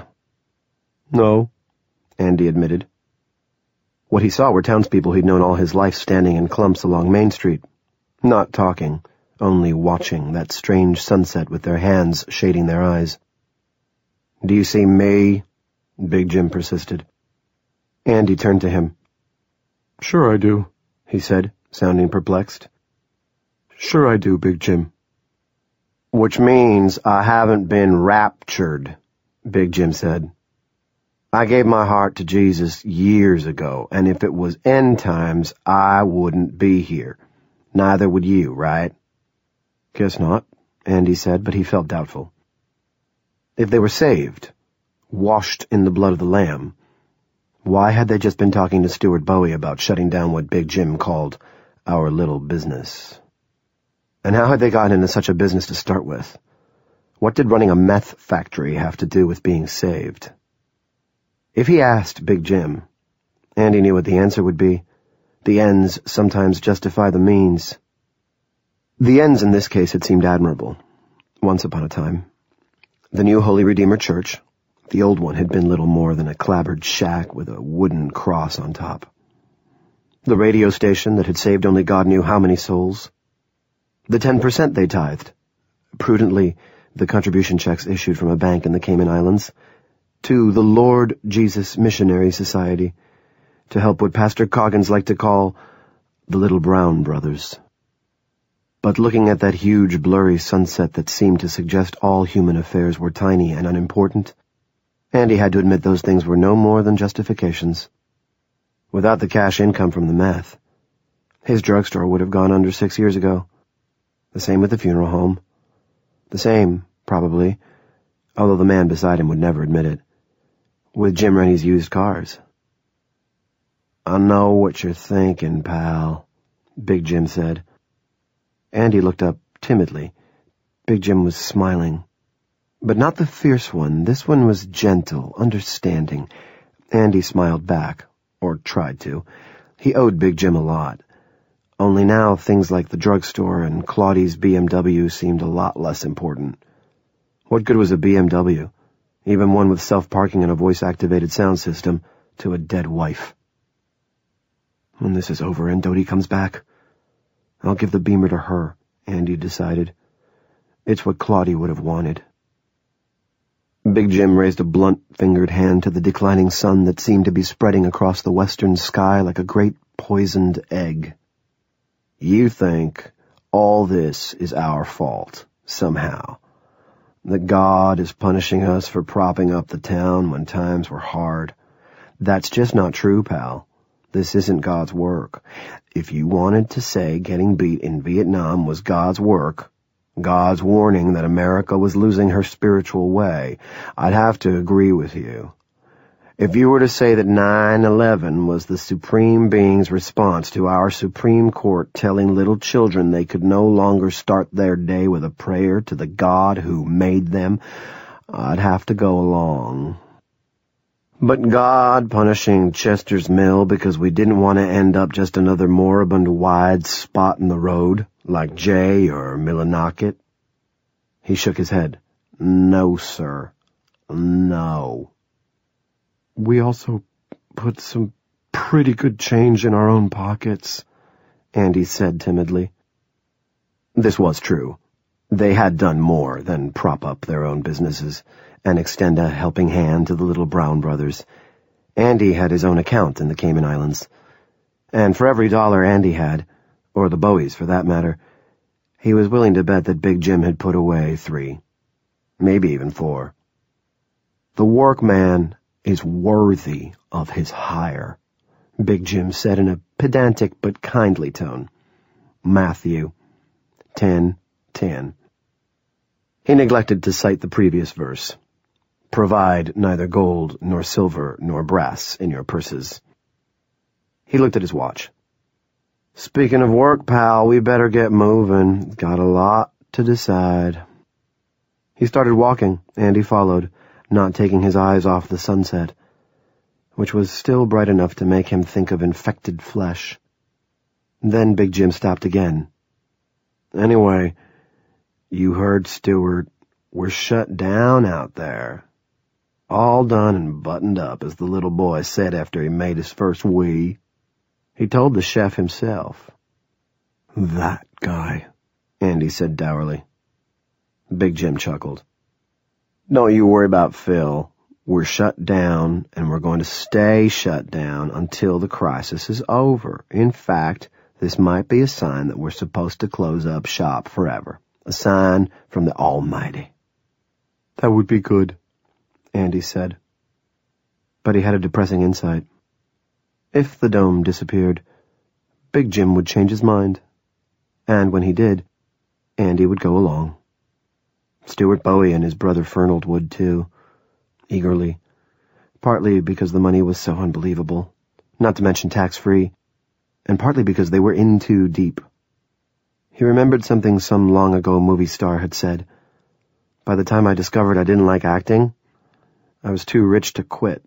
"No," Andy admitted. What he saw were townspeople he'd known all his life standing in clumps along Main Street, not talking, only watching that strange sunset with their hands shading their eyes. "Do you see me?" Big Jim persisted. Andy turned to him. "Sure I do," he said, sounding perplexed. "Sure I do, Big Jim." "Which means I haven't been raptured," Big Jim said. "I gave my heart to Jesus years ago, and if it was end times, I wouldn't be here. Neither would you, right?" "Guess not," Andy said, but he felt doubtful. If they were saved, washed in the blood of the Lamb, why had they just been talking to Stuart Bowie about shutting down what Big Jim called our little business? And how had they gotten into such a business to start with? What did running a meth factory have to do with being saved? If he asked Big Jim, Andy knew what the answer would be. The ends sometimes justify the means. The ends in this case had seemed admirable, once upon a time. The new Holy Redeemer Church, the old one, had been little more than a clapboard shack with a wooden cross on top. The radio station that had saved only God knew how many souls. The 10% they tithed, prudently the contribution checks issued from a bank in the Cayman Islands, to the Lord Jesus Missionary Society, to help what Pastor Coggins liked to call the Little Brown Brothers. But looking at that huge, blurry sunset that seemed to suggest all human affairs were tiny and unimportant, Andy had to admit those things were no more than justifications. Without the cash income from the meth, his drugstore would have gone under 6 years ago. The same with the funeral home. The same, probably, although the man beside him would never admit it, with Jim Rennie's used cars. "I know what you're thinking, pal," Big Jim said. Andy looked up timidly. Big Jim was smiling. But not the fierce one. This one was gentle, understanding. Andy smiled back, or tried to. He owed Big Jim a lot. Only now things like the drugstore and Claudie's BMW seemed a lot less important. What good was a BMW, even one with self-parking and a voice-activated sound system, to a dead wife? When this is over and Dodie comes back, I'll give the Beamer to her, Andy decided. It's what Claudie would have wanted. Big Jim raised a blunt-fingered hand to the declining sun that seemed to be spreading across the western sky like a great poisoned egg. "You think all this is our fault, somehow. That God is punishing us for propping up the town when times were hard. That's just not true, pal. This isn't God's work. If you wanted to say getting beat in Vietnam was God's work, God's warning that America was losing her spiritual way, I'd have to agree with you. If you were to say that 9/11 was the Supreme Being's response to our Supreme Court telling little children they could no longer start their day with a prayer to the God who made them, I'd have to go along. But God punishing Chester's Mill because we didn't want to end up just another moribund wide spot in the road, like Jay or Millinocket?" He shook his head. "No, sir. No." "We also put some pretty good change in our own pockets," Andy said timidly. This was true. They had done more than prop up their own businesses and extend a helping hand to the Little Brown Brothers. Andy had his own account in the Cayman Islands. And for every $1 Andy had, or the Bowies for that matter, he was willing to bet that Big Jim had put away 3, maybe even 4. The workman is worthy of his hire, Big Jim said in a pedantic but kindly tone. Matthew 10:10. He neglected to cite the previous verse. Provide neither gold nor silver nor brass in your purses. He looked at his watch. "Speaking of work, pal, we better get moving. Got a lot to decide." He started walking. Andy followed, not taking his eyes off the sunset, which was still bright enough to make him think of infected flesh. Then Big Jim stopped again. "Anyway, you heard, Stewart. We're shut down out there. All done and buttoned up, as the little boy said after he made his first wee. He told the chef himself." "That guy," Andy said dourly. Big Jim chuckled. "Don't you worry about Phil. We're shut down, and we're going to stay shut down until the crisis is over. In fact, this might be a sign that we're supposed to close up shop forever. A sign from the Almighty." "That would be good," Andy said. But he had a depressing insight. If the dome disappeared, Big Jim would change his mind. And when he did, Andy would go along. Stuart Bowie and his brother Fernald would too, eagerly, partly because the money was so unbelievable, not to mention tax-free, and partly because they were in too deep. He remembered something some long-ago movie star had said. "By the time I discovered I didn't like acting, I was too rich to quit."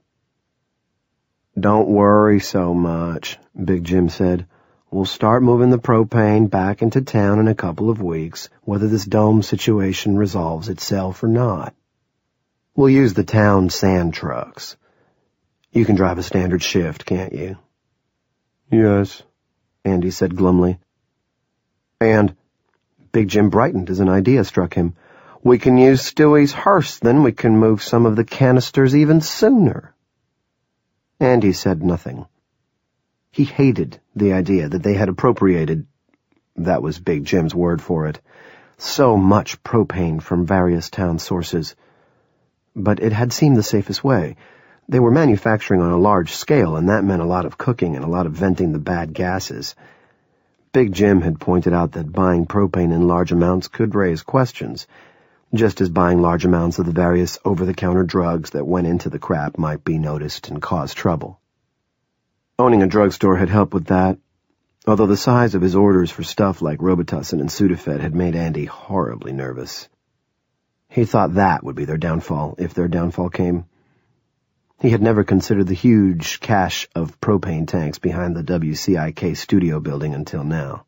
"Don't worry so much," Big Jim said. "We'll start moving the propane back into town in a couple of weeks, whether this dome situation resolves itself or not. We'll use the town sand trucks. You can drive a standard shift, can't you?" "Yes," Andy said glumly. "And," Big Jim brightened as an idea struck him, "we can use Stewie's hearse, then we can move some of the canisters even sooner." Andy said nothing. He hated the idea that they had appropriated, that was Big Jim's word for it, so much propane from various town sources. But it had seemed the safest way. They were manufacturing on a large scale, and that meant a lot of cooking and a lot of venting the bad gases. Big Jim had pointed out that buying propane in large amounts could raise questions, just as buying large amounts of the various over-the-counter drugs that went into the crap might be noticed and cause trouble. Owning a drugstore had helped with that, although the size of his orders for stuff like Robitussin and Sudafed had made Andy horribly nervous. He thought that would be their downfall, if their downfall came. He had never considered the huge cache of propane tanks behind the WCIK studio building until now.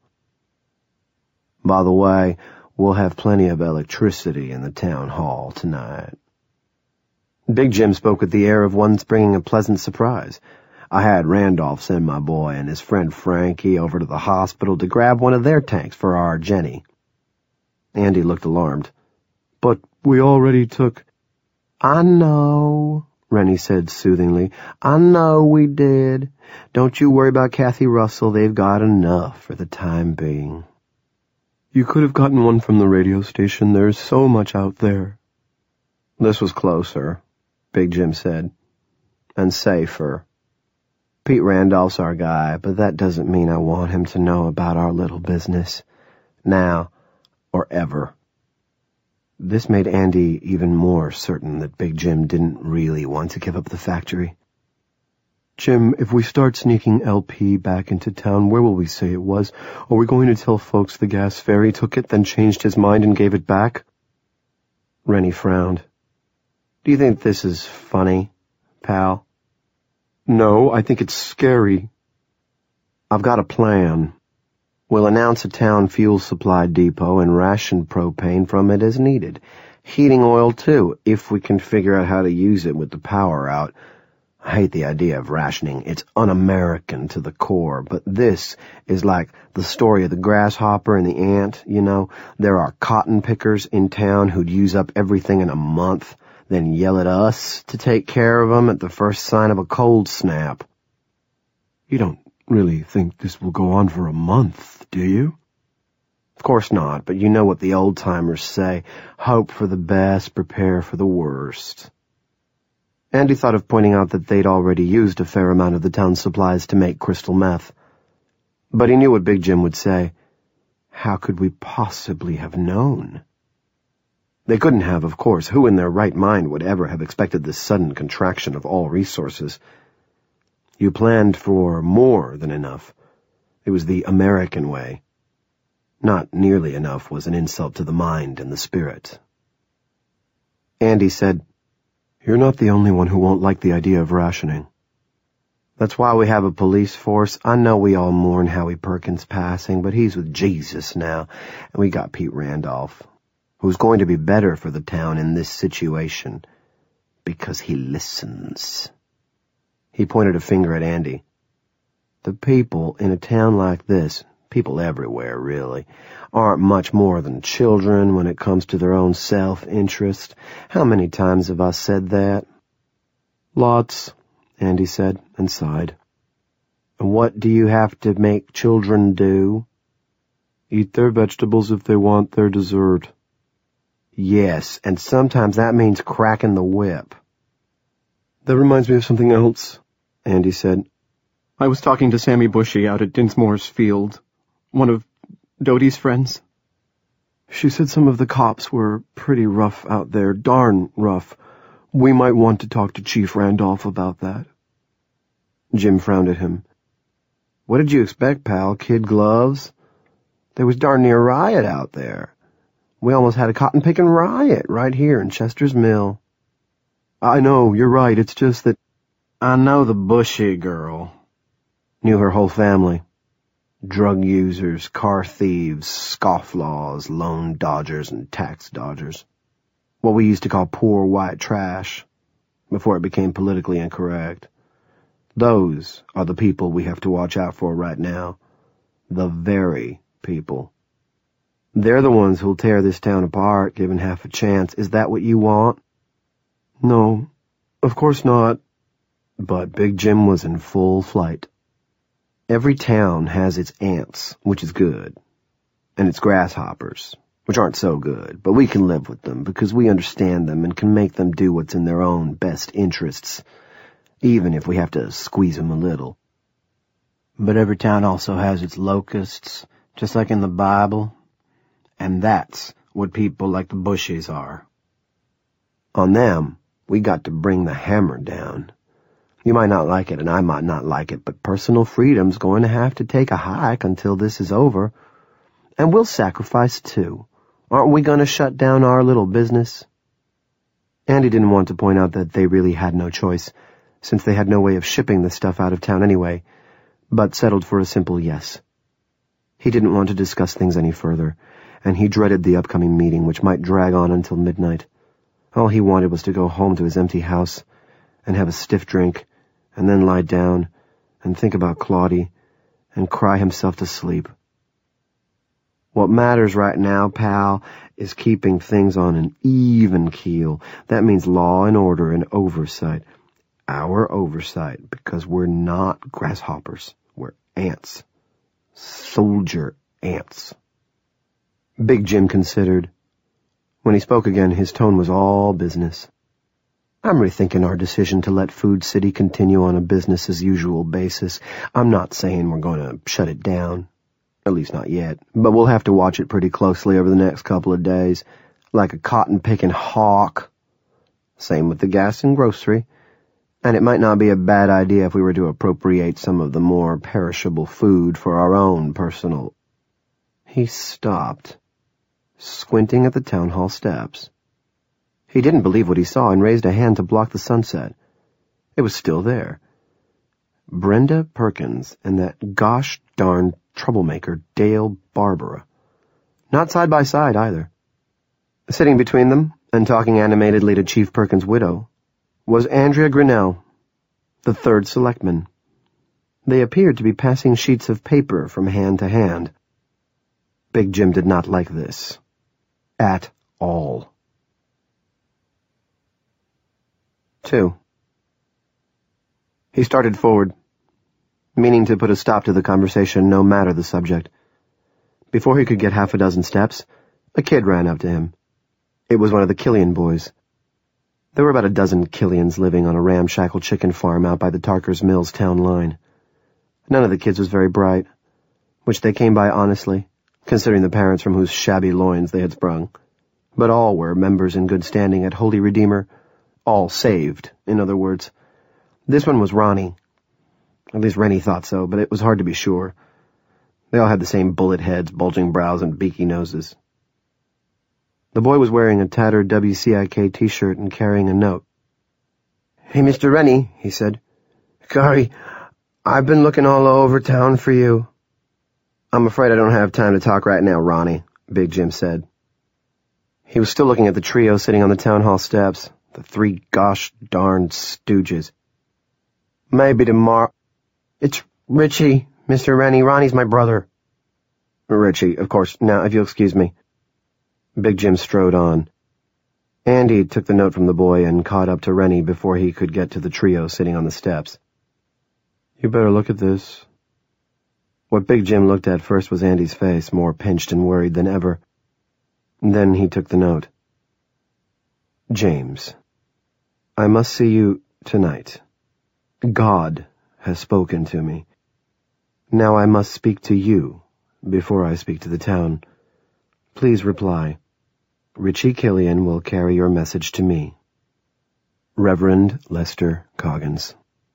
"By the way, we'll have plenty of electricity in the town hall tonight." Big Jim spoke with the air of one bringing a pleasant surprise. "I had Randolph send my boy and his friend Frankie over to the hospital to grab one of their tanks for our Jenny." Andy looked alarmed. "But we already took—" "I know," Rennie said soothingly. "I know we did. Don't you worry about Kathy Russell. They've got enough for the time being." "You could have gotten one from the radio station. There's so much out there." "This was closer," Big Jim said. "And safer. Pete Randolph's our guy, but that doesn't mean I want him to know about our little business. Now or ever." This made Andy even more certain that Big Jim didn't really want to give up the factory. "Jim, if we start sneaking LP back into town, where will we say it was? Are we going to tell folks the gas fairy took it, then changed his mind and gave it back?" Rennie frowned. "Do you think this is funny, pal?" "No, I think it's scary." "I've got a plan. We'll announce a town fuel supply depot and ration propane from it as needed. Heating oil, too, if we can figure out how to use it with the power out. I hate the idea of rationing. It's un-American to the core, but this is like the story of the grasshopper and the ant, you know. There are cotton pickers in town who'd use up everything in a month, then yell at us to take care of them at the first sign of a cold snap." "You don't really think this will go on for a month, do you?" "Of course not, but you know what the old-timers say. Hope for the best, prepare for the worst." Andy thought of pointing out that they'd already used a fair amount of the town's supplies to make crystal meth. But he knew what Big Jim would say. How could we possibly have known? They couldn't have, of course. Who in their right mind would ever have expected this sudden contraction of all resources? You planned for more than enough. It was the American way. Not nearly enough was an insult to the mind and the spirit. Andy said, "You're not the only one who won't like the idea of rationing." That's why we have a police force. I know we all mourn Howie Perkins passing, but he's with Jesus now, and we got Pete Randolph, who's going to be better for the town in this situation, because he listens. He pointed a finger at Andy. The people in a town like this, people everywhere really, aren't much more than children when it comes to their own self-interest. How many times have I said that? Lots, Andy said, and sighed. And what do you have to make children do? Eat their vegetables if they want their dessert. Yes, and sometimes that means cracking the whip. That reminds me of something else, Andy said. I was talking to Sammy Bushy out at Dinsmore's field, one of Dodie's friends. She said some of the cops were pretty rough out there, darn rough. We might want to talk to Chief Randolph about that. Jim frowned at him. What did you expect, pal? Kid gloves? There was darn near a riot out there. We almost had a cotton-picking riot right here in Chester's Mill. I know, you're right, it's just that... I know the Bushy girl. Knew her whole family. Drug users, car thieves, scofflaws, loan dodgers, and tax dodgers. What we used to call poor white trash, before it became politically incorrect. Those are the people we have to watch out for right now. The very people. They're the ones who'll tear this town apart, given half a chance. Is that what you want? No, of course not. But Big Jim was in full flight. Every town has its ants, which is good, and its grasshoppers, which aren't so good, but we can live with them because we understand them and can make them do what's in their own best interests, even if we have to squeeze them a little. But every town also has its locusts, just like in the Bible, and that's what people like the Bushies are. On them, we got to bring the hammer down. You might not like it, and I might not like it, but personal freedom's going to have to take a hike until this is over. And we'll sacrifice too. Aren't we going to shut down our little business? Andy didn't want to point out that they really had no choice, since they had no way of shipping the stuff out of town anyway, but settled for a simple yes. He didn't want to discuss things any further, and he dreaded the upcoming meeting, which might drag on until midnight. All he wanted was to go home to his empty house and have a stiff drink, and then lie down and think about Claudie and cry himself to sleep. What matters right now, pal, is keeping things on an even keel. That means law and order and oversight. Our oversight, because we're not grasshoppers. We're ants. Soldier ants. Big Jim considered. When he spoke again, his tone was all business. I'm rethinking our decision to let Food City continue on a business-as-usual basis. I'm not saying we're going to shut it down. At least not yet. But we'll have to watch it pretty closely over the next couple of days. Like a cotton-picking hawk. Same with the gas and grocery. And it might not be a bad idea if we were to appropriate some of the more perishable food for our own personal... He stopped, squinting at the town hall steps. He didn't believe what he saw and raised a hand to block the sunset. It was still there. Brenda Perkins and that gosh darn troublemaker Dale Barbara. Not side by side either. Sitting between them and talking animatedly to Chief Perkins' widow was Andrea Grinnell, the third selectman. They appeared to be passing sheets of paper from hand to hand. Big Jim did not like this. At all. 2. He started forward, meaning to put a stop to the conversation no matter the subject. Before he could get half a dozen steps, a kid ran up to him. It was one of the Killian boys. There were about a dozen Killians living on a ramshackle chicken farm out by the Tarker's Mills town line. None of the kids was very bright, which they came by honestly, considering the parents from whose shabby loins they had sprung. But all were members in good standing at Holy Redeemer. All saved, in other words. This one was Ronnie. At least Rennie thought so, but it was hard to be sure. They all had the same bullet heads, bulging brows, and beaky noses. The boy was wearing a tattered WCIK t-shirt and carrying a note. "Hey, Mr. Rennie," he said. "Sorry, I've been looking all over town for you." "I'm afraid I don't have time to talk right now, Ronnie," Big Jim said. He was still looking at the trio sitting on the town hall steps, the three gosh darned stooges. "Maybe tomorrow—" "It's Richie, Mr. Rennie. Ronnie's my brother." "Richie, of course. Now, if you'll excuse me." Big Jim strode on. Andy took the note from the boy and caught up to Rennie before he could get to the trio sitting on the steps. "You better look at this." What Big Jim looked at first was Andy's face, more pinched and worried than ever. Then he took the note. "James, I must see you tonight. God has spoken to me. Now I must speak to you before I speak to the town. Please reply. Richie Killian will carry your message to me. Reverend Lester Coggins."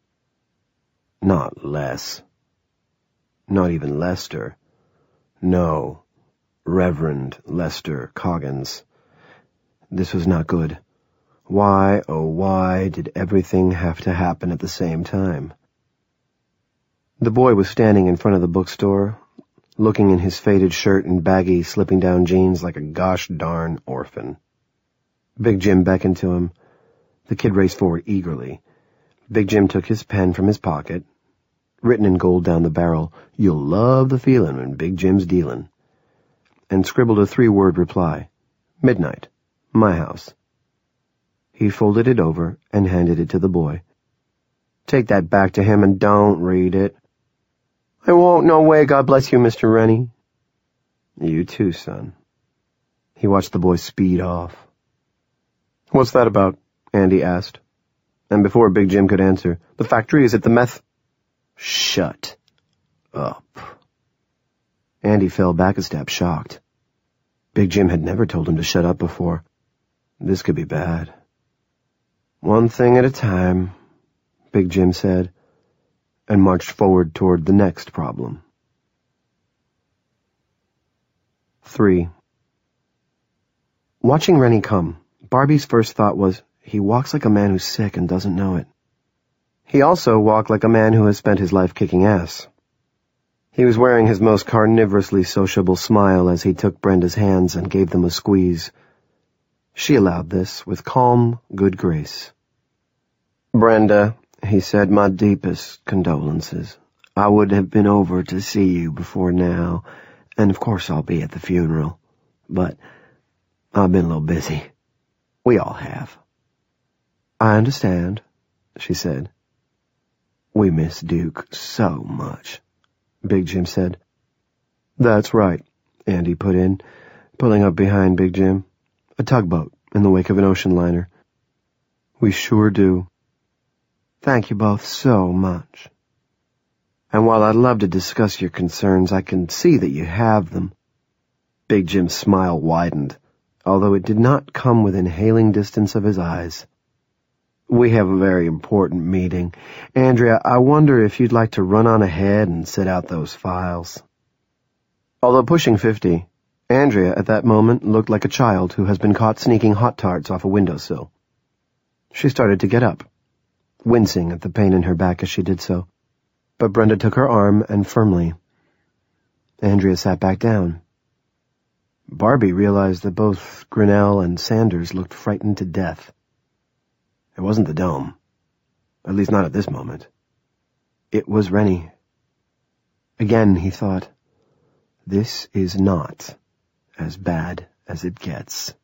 Not Les. Not even Lester. No, Reverend Lester Coggins. This was not good. Why, oh why, did everything have to happen at the same time? The boy was standing in front of the bookstore, looking in his faded shirt and baggy, slipping-down jeans like a gosh-darn orphan. Big Jim beckoned to him. The kid raced forward eagerly. Big Jim took his pen from his pocket, written in gold down the barrel, "You'll love the feelin' when Big Jim's dealin'," and scribbled a 3-word reply, "Midnight, my house." He folded it over and handed it to the boy. "Take that back to him and don't read it." "I won't, no way, God bless you, Mr. Rennie." "You too, son." He watched the boy speed off. "What's that about?" Andy asked. And before Big Jim could answer, "The factory is at the meth—" "Shut up." Andy fell back a step, shocked. Big Jim had never told him to shut up before. This could be bad. "One thing at a time," Big Jim said, and marched forward toward the next problem. 3. Watching Rennie come, Barbie's first thought was, he walks like a man who's sick and doesn't know it. He also walked like a man who has spent his life kicking ass. He was wearing his most carnivorously sociable smile as he took Brenda's hands and gave them a squeeze. She allowed this with calm, good grace. "Brenda," he said, "my deepest condolences. I would have been over to see you before now, and of course I'll be at the funeral. But I've been a little busy. We all have." "I understand," she said. "We miss Duke so much," Big Jim said. "That's right," Andy put in, pulling up behind Big Jim. "A tugboat in the wake of an ocean liner." "We sure do." "Thank you both so much. And while I'd love to discuss your concerns, I can see that you have them." Big Jim's smile widened, although it did not come within hailing distance of his eyes. "We have a very important meeting. Andrea, I wonder if you'd like to run on ahead and set out those files." Although pushing 50, Andrea at that moment looked like a child who has been caught sneaking hot tarts off a windowsill. She started to get up, wincing at the pain in her back as she did so, but Brenda took her arm and firmly. Andrea sat back down. Barbie realized that both Grinnell and Sanders looked frightened to death. It wasn't the dome. At least not at this moment. It was Rennie. Again, he thought, this is not as bad as it gets.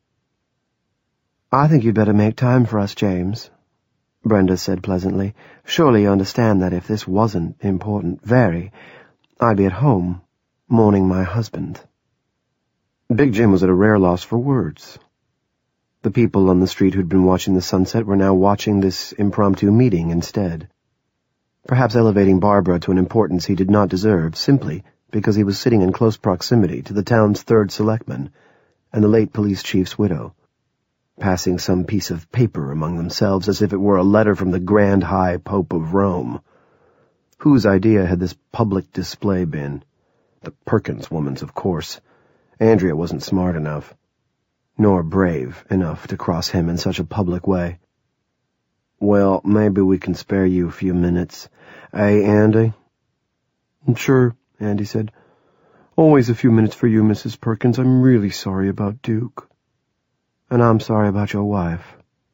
"I think you'd better make time for us, James," Brenda said pleasantly. "Surely you understand that if this wasn't important, I'd be at home, mourning my husband." Big Jim was at a rare loss for words. The people on the street who'd been watching the sunset were now watching this impromptu meeting instead, perhaps elevating Barbara to an importance he did not deserve, simply because he was sitting in close proximity to the town's third selectman and the late police chief's widow, passing some piece of paper among themselves as if it were a letter from the Grand High Pope of Rome. Whose idea had this public display been? The Perkins woman's, of course. Andrea wasn't smart enough, nor brave enough to cross him in such a public way. Well, maybe we can spare you a few minutes. Eh, Andy? Sure, Andy said. Always a few minutes for you, Mrs. Perkins. I'm really sorry about Duke. And I'm sorry about your wife.